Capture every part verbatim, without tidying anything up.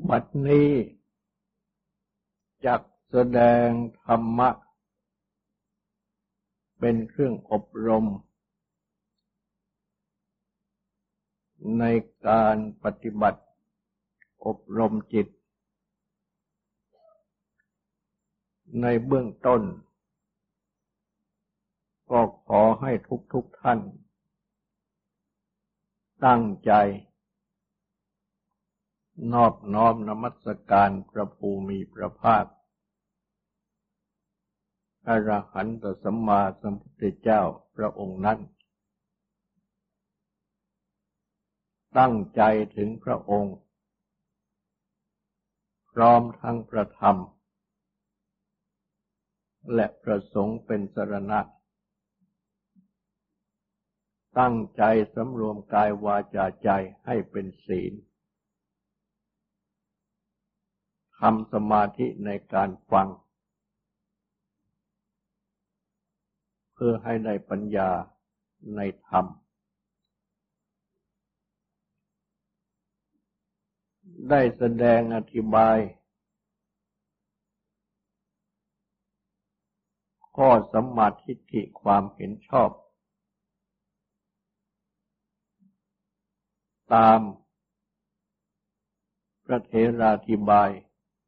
บัดนี้จักแสดงธรรมะเป็นเครื่องอบรมในการปฏิบัติอบรมจิตในเบื้องต้นก็ขอให้ทุกๆท่านตั้งใจนอบน้อมนมัสการพระภูมิพระภาคอรหันตสัมมาสัมพุทธเจ้าพระองค์นั้นตั้งใจถึงพระองค์พร้อมทั้งพระธรรมและพระสงฆ์เป็นสรณะตั้งใจสำรวมกายวาจาใจให้เป็นศีลทำสมาธิในการฟังเพื่อให้ได้ปัญญาในธรรมได้แสดงอธิบายข้อสัมมาทิฏฐิความเห็นชอบตามพระเถราธิบาย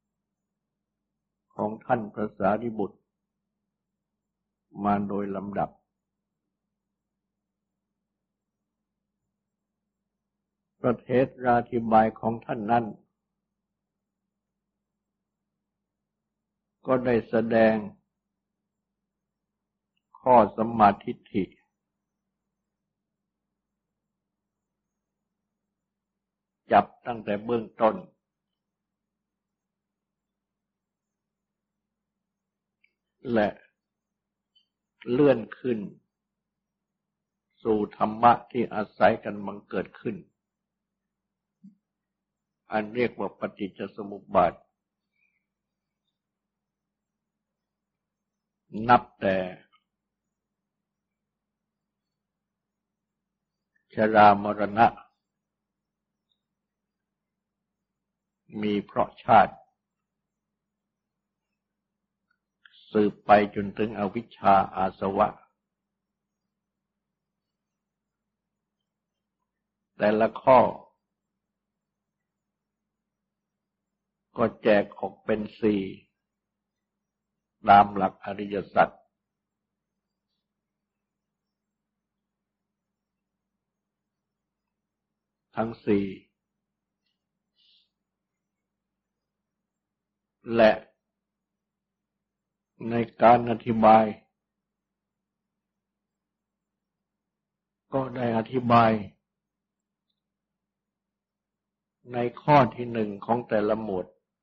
ของท่านพระสารีบุตรมาโดยลำดับพระเถราธิบายของท่านนั้นก็ได้แสดงข้อสัมมาทิฏฐิจับตั้งแต่เบื้องต้นและเลื่อนขึ้นสู่ธรรมะที่อาศัยกันบังเกิดขึ้นอันเรียกว่าปฏิจจสมุปบาทนับแต่ชรามรณะมีเพราะชาติสืบไปจนถึงอวิชชาอาสวะแต่ละข้อก็แจกออกเป็นสี่ตามหลักอริยสัจทั้งสี่และในการอธิบายก็ได้อธิบายในข้อที่หนึ่งของแต่ละหมวด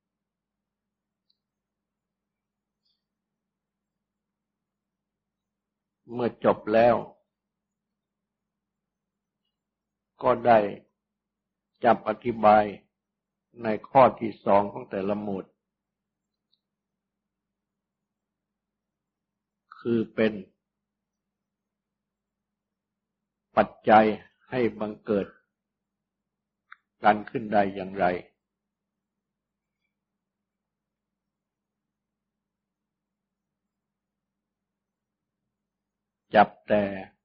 เมื่อจบแล้วก็ได้จับอธิบายในข้อที่สองของแต่ละหมวดคือเป็นปัจจัยให้บังเกิดการขึ้นได้อย่างไรจับแต่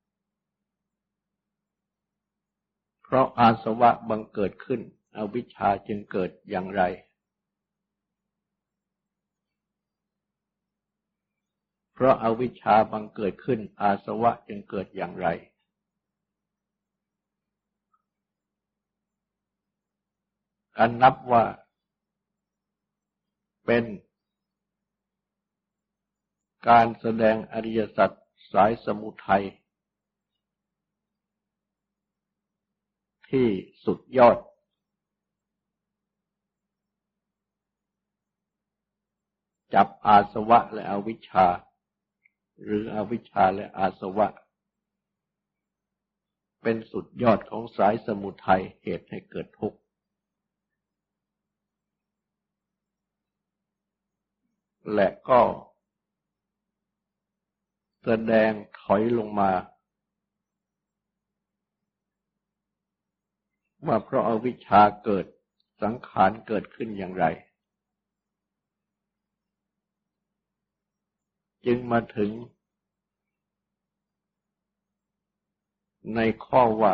เพราะอาสวะบังเกิดขึ้นอวิชชาจึงเกิดอย่างไรเพราะอวิชชาบังเกิดขึ้นอาสวะจึงเกิดอย่างไรอันนับว่าเป็นการแสดงอริยสัจสายสมุทัยที่สุดยอดจับอาสวะและอวิชชาหรืออวิชชาและอาสวะเป็นสุดยอดของสายสมุทัยเหตุให้เกิดทุกข์และก็แสดงถอยลงมาว่าเพราะอวิชชาเกิดสังขารเกิดขึ้นอย่างไรจึงมาถึงในข้อว่า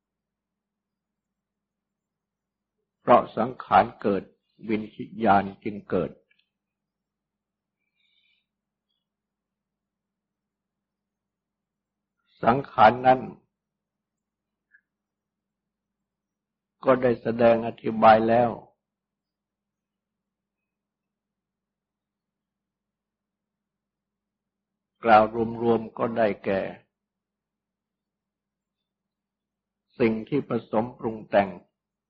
เพราะสังขารเกิดวิญญาณจึงเกิดสังขารนั้นก็ได้แสดงอธิบายแล้วกล่าวรวมๆก็ได้แก่สิ่งที่ผสมปรุงแต่ง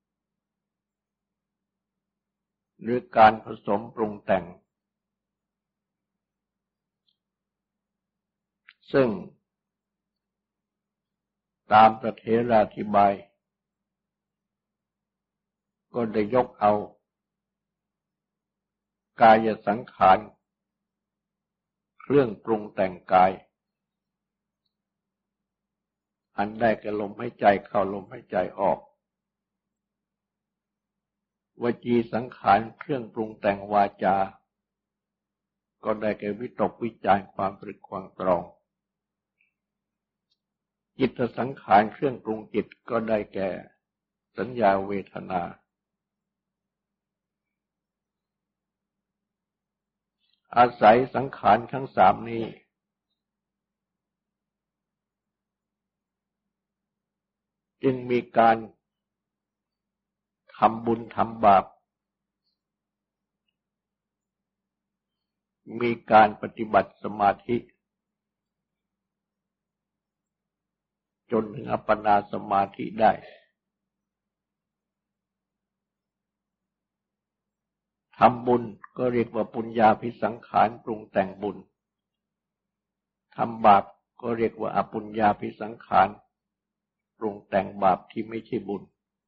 หรือการผสมปรุงแต่งซึ่งตามพระเถราธิบายก็ได้ยกเอากายสังขารเครื่องปรุงแต่งกายอันได้แก่ลมหายใจเข้าลมหายใจออกวจีสังขารเครื่องปรุงแต่งวาจาก็ได้แก่วิตกวิจารความตรึกความตรองจิตสังขารเครื่องปรุงจิตก็ได้แก่สัญญาเวทนาอาศัยสังขารทั้งสามนี้จึงมีการทำบุญทำบาปมีการปฏิบัติสมาธิจนถึงอัปปนาสมาธิได้ทำบุญก็เรียกว่าปุญญาภิสังขารปรุงแต่งบุญทำบาปก็เรียกว่าอปุญญาภิสังขารปรุงแต่งบาปที่ไม่ใช่บุญ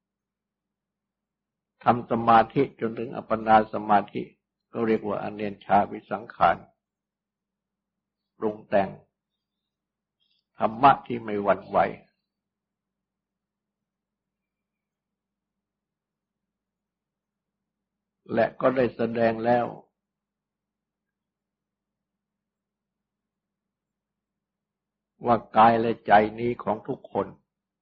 ทำสมาธิจนถึงอัปปนาสมาธิก็เรียกว่าอเนชชาภิสังขารปรุงแต่งธรรมะที่ไม่หวั่นไหวและก็ได้แสดงแล้วว่ากายและใจนี้ของทุกคน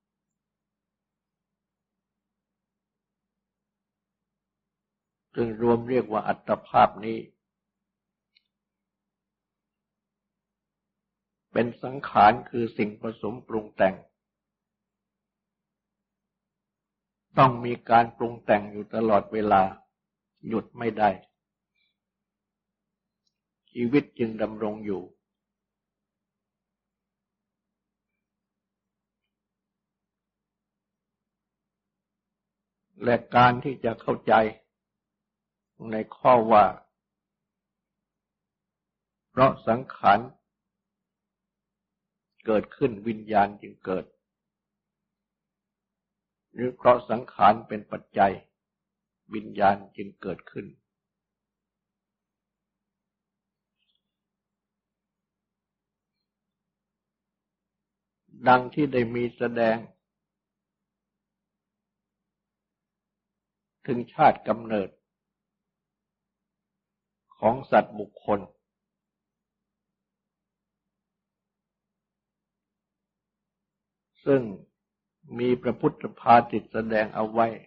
จึงรวมเรียกว่าอัตภาพนี้เป็นสังขารคือสิ่งผสมปรุงแต่งต้องมีการปรุงแต่งอยู่ตลอดเวลาหยุดไม่ได้ชีวิตจึงดำรงอยู่และการที่จะเข้าใจในข้อว่าเพราะสังขารเกิดขึ้นวิญญาณจึงเกิดหรือเพราะสังขารเป็นปัจจัยวิญญาณจึงเกิดขึ้นดังที่ได้มีแสดงถึงชาติกำเนิดของสัตว์บุคคลซึ่งมีพระพุทธภาษิตแสดงเอาไว้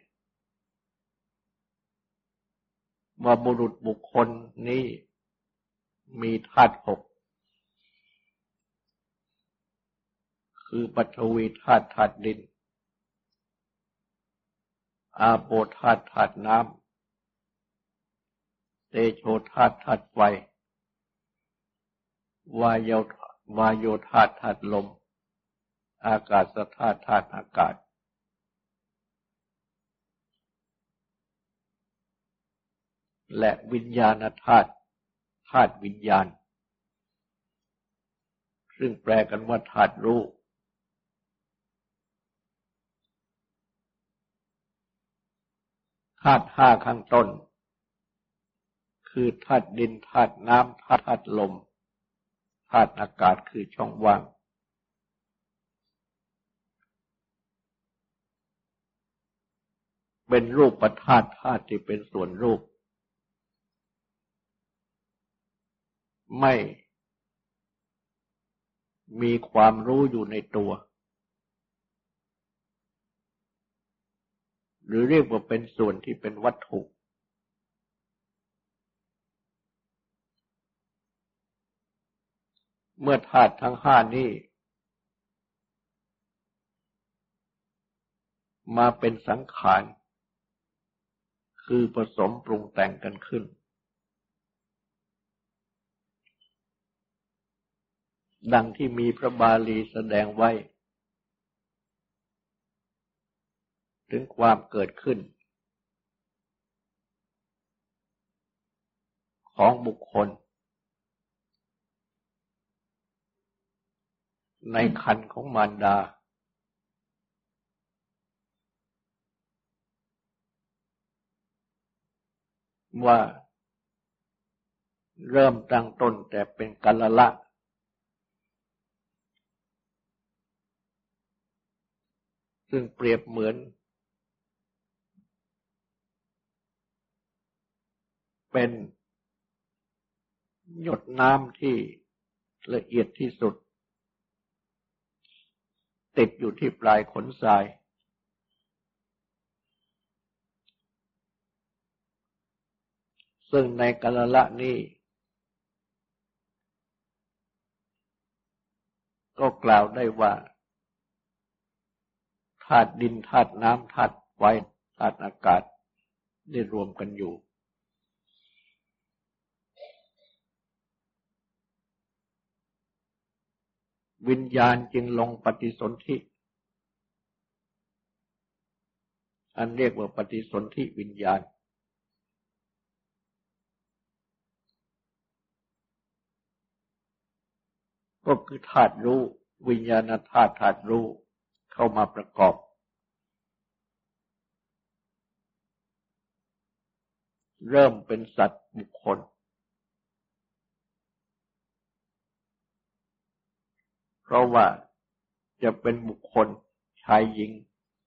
ว่าบุรุษบุคคลนี้มีธาตุหกคือปฐวีธาตุธาตุดินอาโปธาตุธาตุน้ำเตโชธาตุธาตุไฟวายโยวายโยธาตุธาตุลมอากาศธาตุธาตุอากาศและวิญญาณธาตุธาตุวิญญาณซึ่งแปลกันว่าธาตุรู้ธาตุห้าข้างต้นคือธาตุดินธาตุน้ำธาตุลมธาตุอากาศคือช่องว่างเป็นรูปธาตุธาตุที่เป็นส่วนรูปไม่มีความรู้อยู่ในตัวหรือเรียกว่าเป็นส่วนที่เป็นวัตถุเมื่อธาตุทั้งห้านี้มาเป็นสังขารคือผสมปรุงแต่งกันขึ้นดังที่มีพระบาลีแสดงไว้ถึงความเกิดขึ้นของบุคคลในครรภ์ของมารดาว่าเริ่มตั้งต้นแต่เป็นกัลละซึ่งเปรียบเหมือนเป็นหยดน้ำที่ละเอียดที่สุดติดอยู่ที่ปลายขนทรายซึ่งในกัลละนี้ก็กล่าวได้ว่าธาตุดินธาตุน้ำธาตุไฟธาตุอากาศได้รวมกันอยู่วิญญาณจึงลงปฏิสนธิอันเรียกว่าปฏิสนธิวิญญาณก็คือธาตุรู้วิญญาณธาตุธาตุรู้เข้ามาประกอบเริ่มเป็นสัตว์บุคคลเพราะว่าจะเป็นบุคคลชายหญิง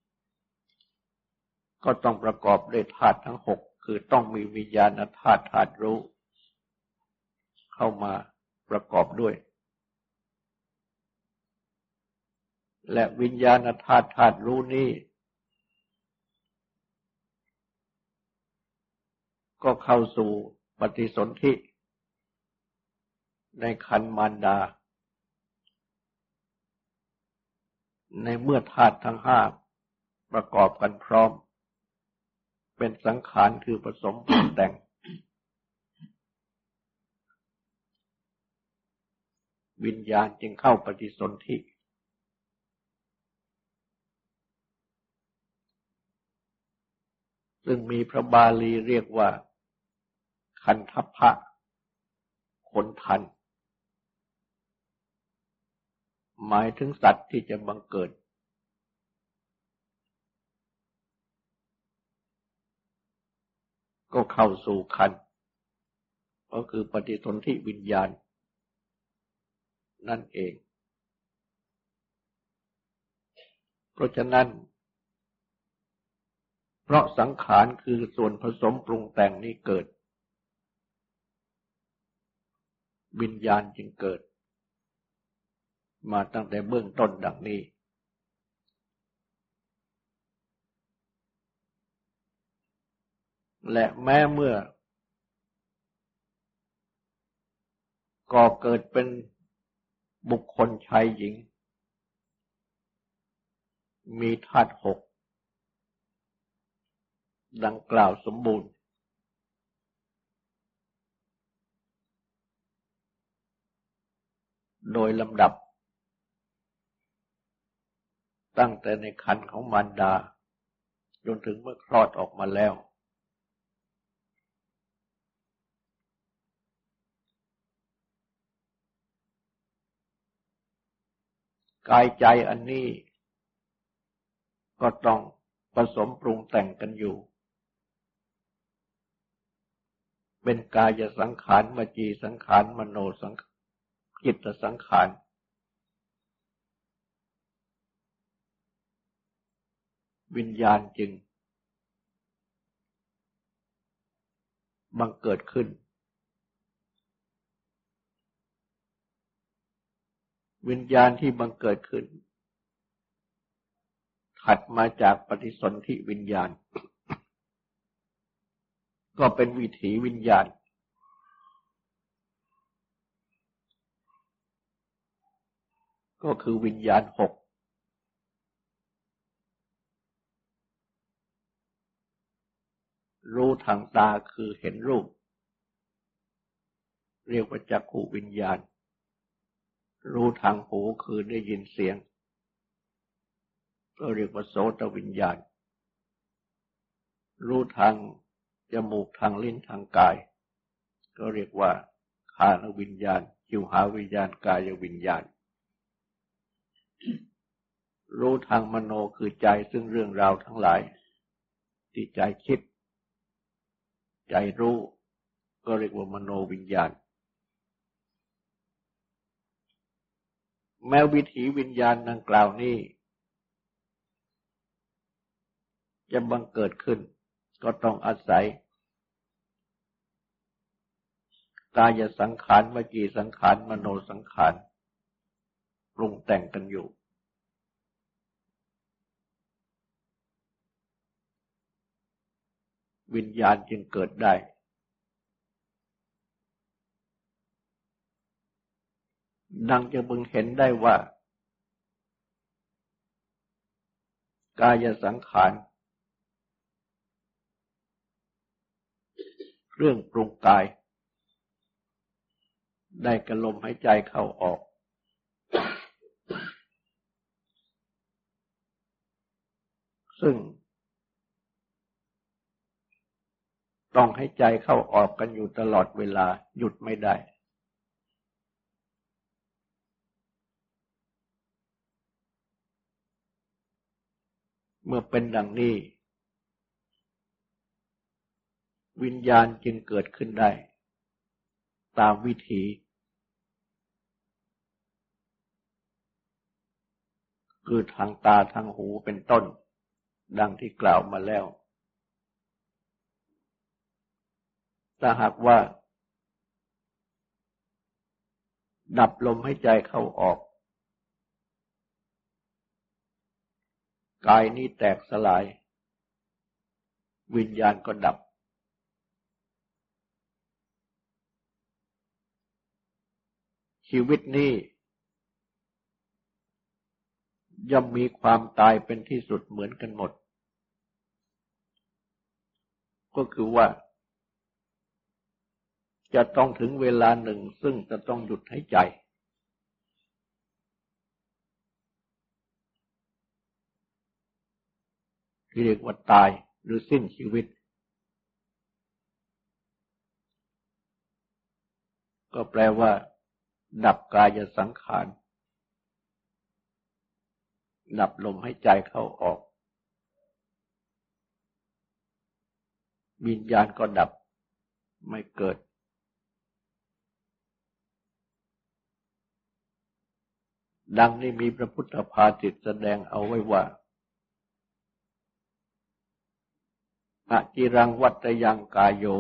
ก็ต้องประกอบด้วยธาตุทั้งหกคือต้องมีวิญญาณธาตุธาตุรู้เข้ามาประกอบด้วยและวิญญาณธาตุธาตุรู้นี้ก็เข้าสู่ปฏิสนธิในครรภ์มารดาในเมื่อธาตุทั้งห้าประกอบกันพร้อมเป็นสังขารคือผสมปรุงแต่งวิญญาณจึงเข้าปฏิสนธิซึ่งมีพระบาลีเรียกว่าคันทัพพะคนทันหมายถึงสัตว์ที่จะบังเกิดก็เข้าสู่คันก็คือปฏิสนธิวิญญาณนั่นเองเพราะฉะนั้นเพราะสังขารคือส่วนผสมปรุงแต่งนี้เกิดวิญญาณจึงเกิดมาตั้งแต่เบื้องต้นดังนี้และแม้เมื่อก่อเกิดเป็นบุคคลชายหญิงมีธาตุหกดังกล่าวสมบูรณ์โดยลำดับตั้งแต่ในครรภ์ของมารดาจนถึงเมื่อคลอดออกมาแล้วกายใจอันนี้ก็ต้องผสมปรุงแต่งกันอยู่เป็นกายสังขารวจีสังขารมโนสังขารจิตสังขารวิญญาณจึงบังเกิดขึ้นวิญญาณที่บังเกิดขึ้นถัดมาจากปฏิสนธิวิญญาณก็เป็นวิถีวิญญาณก็คือวิญญาณหกรู้ทางตาคือเห็นรูปเรียกว่าจักขุวิญญาณรู้ทางหูคือได้ยินเสียงก็เรียกว่าโสตวิญญาณรู้ทางจมูกทางลิ้นทางกายก็เรียกว่าคานวิญญาณชิวหาวิญญาณกายวิญญาณรู้ทางมโนคือใจซึ่งเรื่องราวทั้งหลายที่ใจคิดใจรู้ก็เรียกว่ามโนวิญญาณแม้วิถีวิญญาณดังกล่าวนี้จะบังเกิดขึ้นก็ต้องอาศัยกายสังขารวจีสังขารมโนสังขารปรุงแต่งกันอยู่วิญญาณจึงเกิดได้ดังจะพึงเห็นได้ว่ากายสังขารเรื่องปรุงกายได้กระลมหายใจเข้าออกซึ่งต้องให้ใจเข้าออกกันอยู่ตลอดเวลาหยุดไม่ได้เมื่อเป็นดังนี้วิญญาณจึงเกิดขึ้นได้ตามวิถีคือทางตาทางหูเป็นต้นดังที่กล่าวมาแล้วถ้าหากว่าดับลมให้ใจเข้าออกกายนี้แตกสลายวิญญาณก็ดับชีวิตนี้ย่อมมีความตายเป็นที่สุดเหมือนกันหมดก็คือว่าจะต้องถึงเวลาหนึ่งซึ่งจะต้องหยุดหายใจที่เรียกว่าตายหรือสิ้นชีวิตก็แปลว่าดับกายสังขารดับลมหายใจเข้าออกวิญญาณก็ดับไม่เกิดดังนี้มีพระพุทธภาษิตแสดงเอาไว้ว่าอจิรังวัตยังกายโย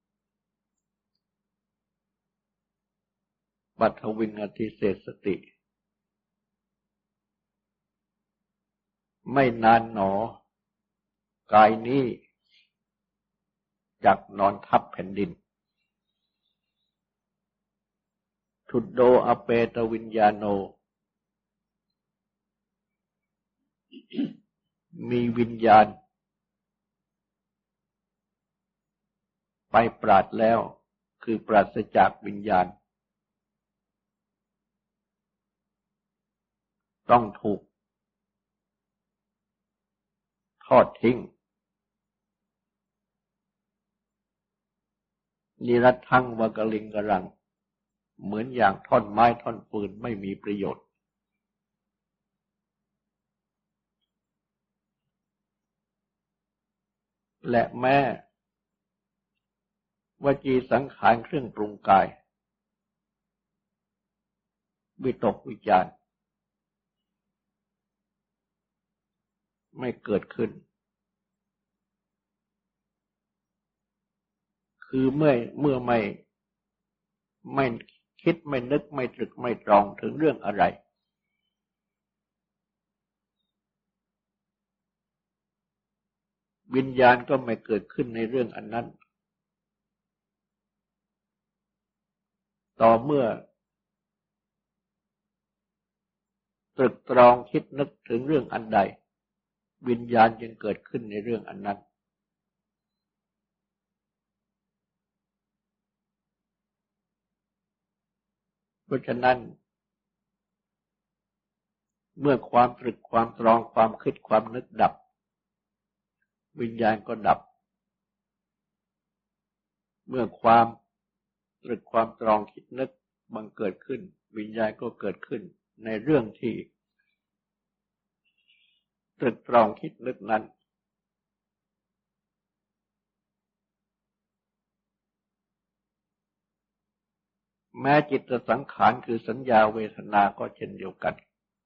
ปัทวิงอธิเศษสติไม่นานหนอกายนี้จักนอนทับแผ่นดินทุดโดอเปตวิญญาโนมีวิญญาณไปปราศแล้วคือปราศจากวิญญาณต้องถูกทอดทิ้งนิรัตถังวกลิงกรังเหมือนอย่างท่อนไม้ท่อนปืนไม่มีประโยชน์และแม้วจีสังขารเครื่องปรุงกายวิตกวิจารไม่เกิดขึ้นคคือเมื่อเมื่อไม่ไม่คิดไม่นึกไม่ตรึกไม่ตรองถึงเรื่องอะไรวิญญาณก็ไม่เกิดขึ้นในเรื่องอันนั้นต่อเมื่อตรึกตรองคิดนึกถึงเรื่องอันใดวิญญาณจึงเกิดขึ้นในเรื่องอันนั้นเพราะฉะนั้นเมื่อความตรึกความตรองความคิดความนึกดับวิญญาณก็ดับเมื่อความตรึกความตรองคิดนึกบังเกิดขึ้นวิญญาณก็เกิดขึ้นในเรื่องที่ตรึกตรองคิดนึกนั้นแม้จิตสังขารคือสัญญาเวทนาก็เช่นเดียวกัน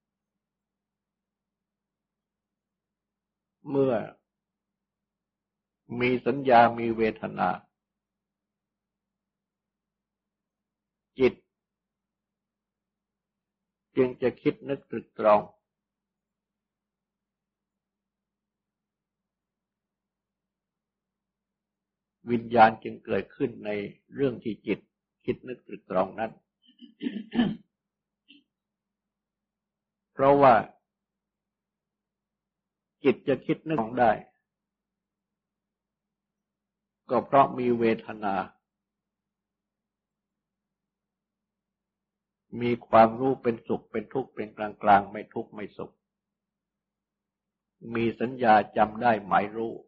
เมื่อมีสัญญามีเวทนาจิตจึงจะคิดนึกตรึกตรองวิญญาณจึงเกิดขึ้นในเรื่องที่จิตคิดนึกตรึกตรองนั้น เพราะว่าจิตจะคิดนึกได้ก็เพราะมีเวทนามีความรู้เป็นสุขเป็นทุกข์เป็นกลางกลางไม่ทุกข์ไม่สุขมีสัญญาจำได้หมายรู้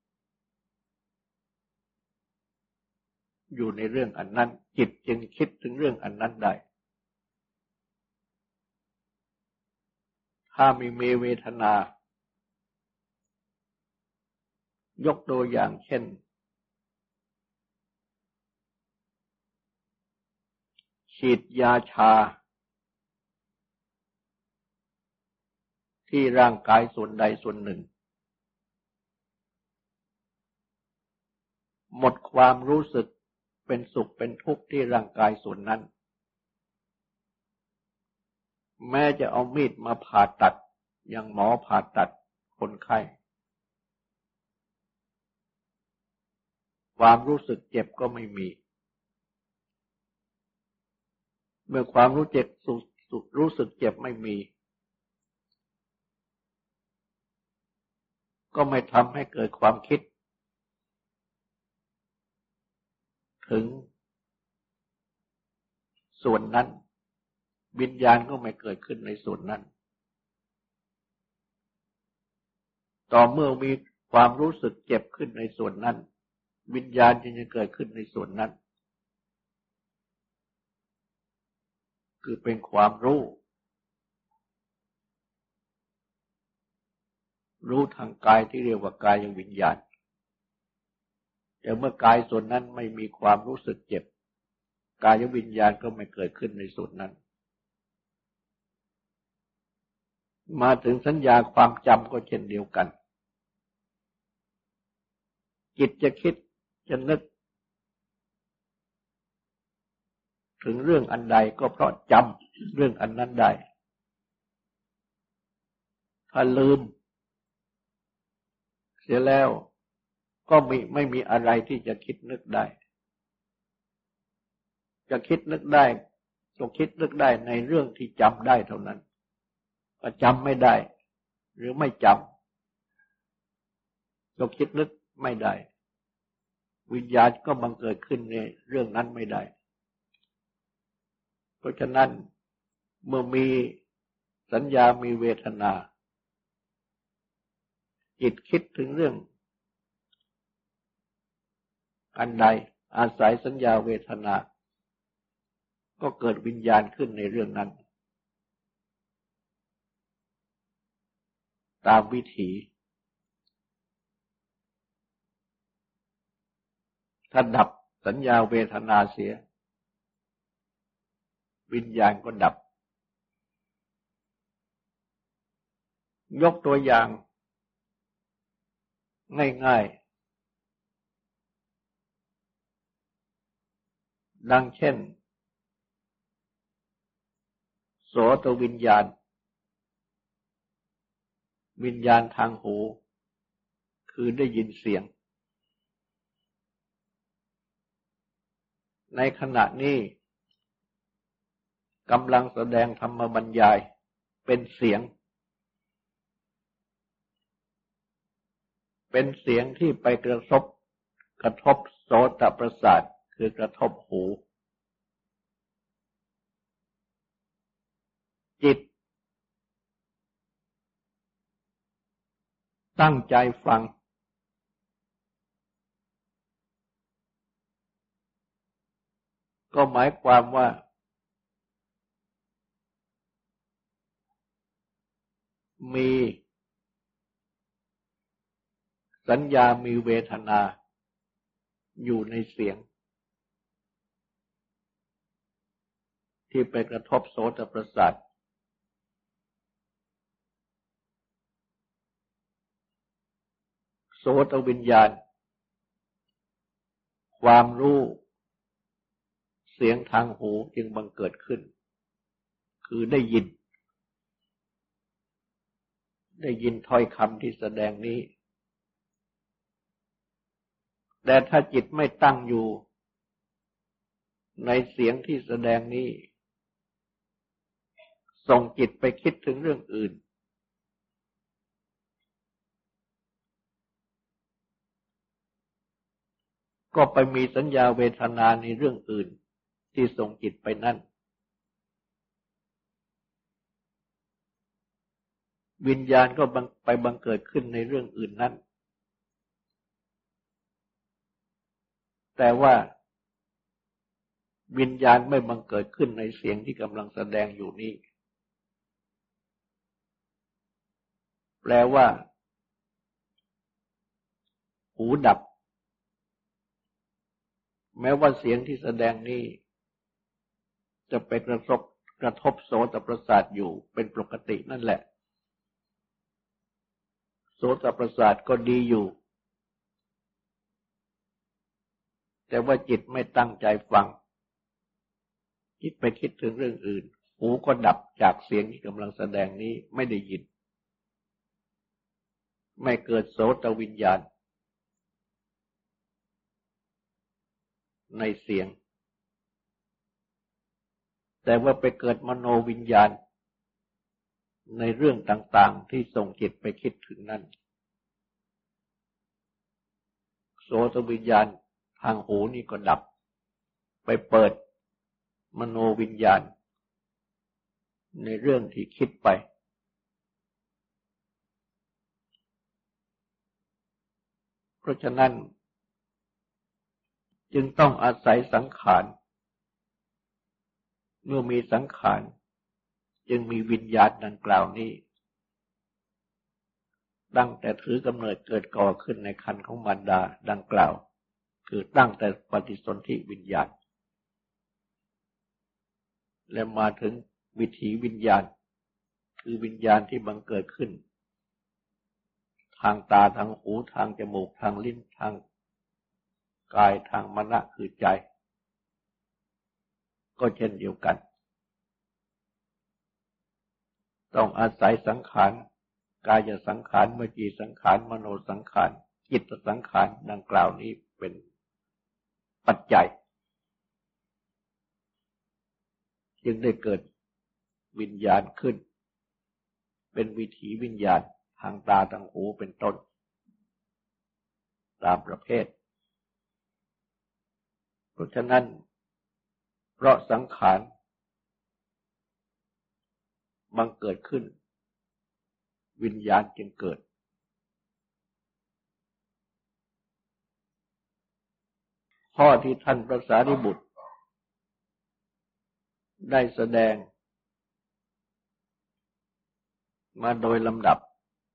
อยู่ในเรื่องอันนั้นจิตจึงคิดถึงเรื่องอันนั้นได้ถ้าไม่มีเวทนายกตัวอย่างเช่นฉีดยาชาที่ร่างกายส่วนใดส่วนหนึ่งหมดความรู้สึกเป็นสุขเป็นทุกข์ที่ร่างกายส่วนนั้นแม้จะเอามีดมาผ่าตัดอย่างหมอผ่าตัดคนไข้ความรู้สึกเจ็บก็ไม่มีเมื่อความรู้เจ็บรู้สึกเจ็บไม่มีก็ไม่ทำให้เกิดความคิดถึงส่วนนั้นวิญญาณก็ไม่เกิดขึ้นในส่วนนั้นต่อเมื่อมีความรู้สึกเจ็บขึ้นในส่วนนั้นวิญญาณจึงจะเกิดขึ้นในส่วนนั้นคือเป็นความรู้รู้ทางกายที่เรียกว่ากายวิญญาณแต่เมื่อกายส่วนนั้นไม่มีความรู้สึกเจ็บกายวิญญาณก็ไม่เกิดขึ้นในส่วนนั้นมาถึงสัญญาความจำก็เช่นเดียวกันจิตจะคิดจะนึกถึงเรื่องอันใดก็เพราะจำเรื่องอันนั้นได้ถ้าลืมเสียแล้วก็ไม่ไม่มีอะไรที่จะคิดนึกได้จะคิดนึกได้ก็คิดนึกได้ในเรื่องที่จำได้เท่านั้นก็จำไม่ได้หรือไม่จำก็คิดนึกไม่ได้วิญญาณก็บังเกิดขึ้นในเรื่องนั้นไม่ได้เพราะฉะนั้นเมื่อมีสัญญามีเวทนาจิตคิดถึงเรื่องอันใดอาศัยสัญญาเวทนาก็เกิดวิญญาณขึ้นในเรื่องนั้นตามวิถีถ้าดับสัญญาเวทนาเสียวิญญาณก็ดับยกตัวอย่างง่ายดังเช่นโสตวิญญาณวิญญาณทางหูคือได้ยินเสียงในขณะนี้กำลังแสดงธรรมบรรยายเป็นเสียงเป็นเสียงที่ไปกระทบกระทบโสตประสาทคือกระทบหูจิตตั้งใจฟังก็หมายความว่ามีสัญญามีเวทนาอยู่ในเสียงที่ไปกระทบโสตประสาทโสตวิญญาณความรู้เสียงทางหูจึงบังเกิดขึ้นคือได้ยินได้ยินถ้อยคำที่แสดงนี้แต่ถ้าจิตไม่ตั้งอยู่ในเสียงที่แสดงนี้ส่งจิตไปคิดถึงเรื่องอื่นก็ไปมีสัญญาเวทนาในเรื่องอื่นที่ส่งจิตไปนั่นวิญญาณก็ไปบังเกิดขึ้นในเรื่องอื่นนั้นแต่ว่าวิญญาณไม่บังเกิดขึ้นในเสียงที่กำลังแสดงอยู่นี้แปลว่าหูดับแม้ว่าเสียงที่แสดงนี้จะไปกระทบกระทบโสตประสาทอยู่เป็นปกตินั่นแหละโสตประสาทก็ดีอยู่แต่ว่าจิตไม่ตั้งใจฟังคิดไปคิดถึงเรื่องอื่นหูก็ดับจากเสียงที่กำลังแสดงนี้ไม่ได้ยินไม่เกิดโสตวิญญาณในเสียงแต่ว่าไปเกิดมโนวิญญาณในเรื่องต่างๆที่ส่งจิตไปคิดถึงนั้นโสตวิญญาณทางหูนี่ก็ดับไปเปิดมโนวิญญาณในเรื่องที่คิดไปเพราะฉะนั้นจึงต้องอาศัยสังขารเมื่อมีสังขารจึงมีวิญญาณดังกล่าวนี้ตั้งแต่ถือกำเนิดเกิดก่อขึ้นในครรภ์ของมารดาดังกล่าวคือตั้งแต่ปฏิสนธิวิญญาณและมาถึงวิถีวิญญาณคือวิญญาณที่บังเกิดขึ้นทางตาทางหูทางจมูกทางลิ้นทางกายทางมนะคือใจก็เช่นเดียวกันต้องอาศัยสังขารกายสังขารวจีสังขารมโนสังขารจิตสังขารดังกล่าวนี้เป็นปัจจัยจึงได้เกิดวิญญาณขึ้นเป็นวิถีวิญญาณทางตาทางหูเป็นต้นตามประเภทเพราะฉะนั้นเพราะสังขารบังเกิดขึ้นวิญญาณจึงเกิดข้อที่ท่านพระสารีบุตรได้แสดงมาโดยลำดับ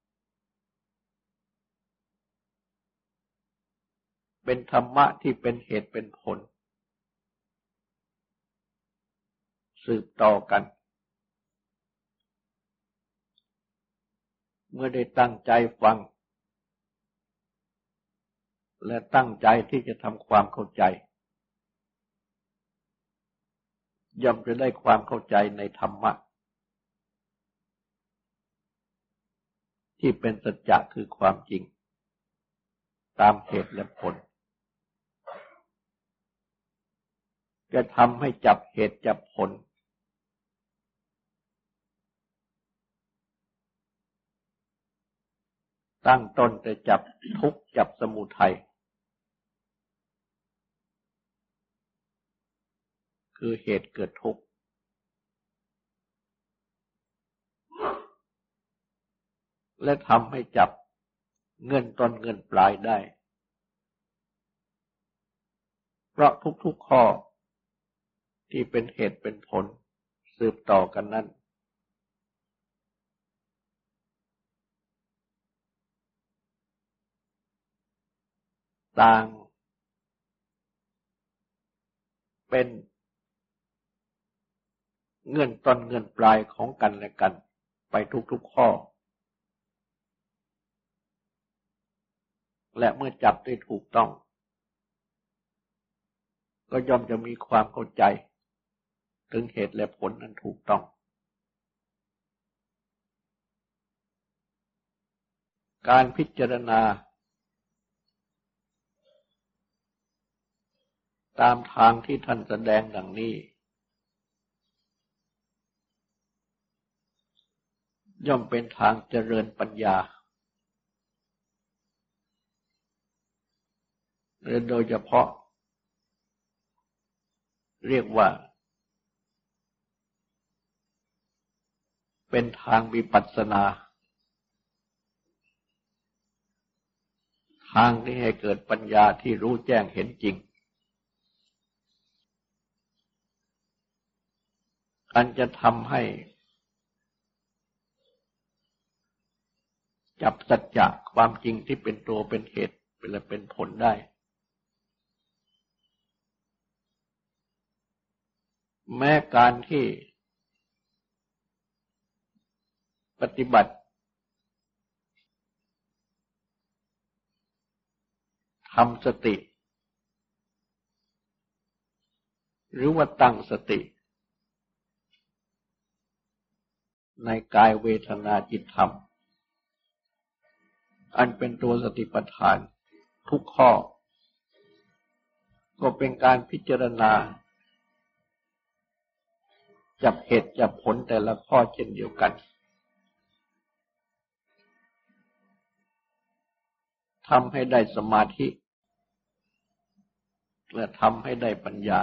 เป็นธรรมะที่เป็นเหตุเป็นผลสืบต่อกันเมื่อได้ตั้งใจฟังและตั้งใจที่จะทำความเข้าใจย่อมจะได้ความเข้าใจในธรรมะที่เป็นสัจจะคือความจริงตามเหตุและผลจะทำให้จับเหตุจับผลตั้งต้นแต่จับทุกข์จับสมุทัยคือเหตุเกิดทุกข์และทำให้จับเงื่อนต้นเงื่อนปลายได้เพราะทุกๆข้อที่เป็นเหตุเป็นผลสืบต่อกันนั้นต่างเป็นเงื่อนต้นเงื่อนปลายของกันและกันไปทุกๆข้อและเมื่อจับได้ถูกต้องก็ย่อมจะมีความเข้าใจถึงเหตุและผลนั้นถูกต้องการพิจารณาตามทางที่ท่านแสดงดังนี้ย่อมเป็นทางเจริญปัญญาโดยเฉพาะเรียกว่าเป็นทางวิปัสสนาทางที่ให้เกิดปัญญาที่รู้แจ้งเห็นจริงอันจะทำให้จับสัจจะความจริงที่เป็นตัวเป็นเหตุเป็นและเป็นผลได้แม้การที่ปฏิบัติทำสติหรือว่าตั้งสติในกายเวทนาจิตธรรมอันเป็นตัวสติปัฏฐานทุกข้อก็เป็นการพิจารณาจับเหตุจับผลแต่ละข้อเช่นเดียวกันทำให้ได้สมาธิและทำให้ได้ปัญญา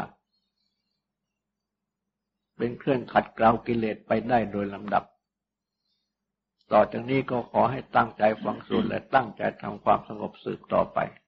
เป็นเครื่องขัดเกลากิเลสไปได้โดยลำดับต่อจากนี้ก็ขอให้ตั้งใจฟังสวดและตั้งใจทำความสงบสืบต่อไป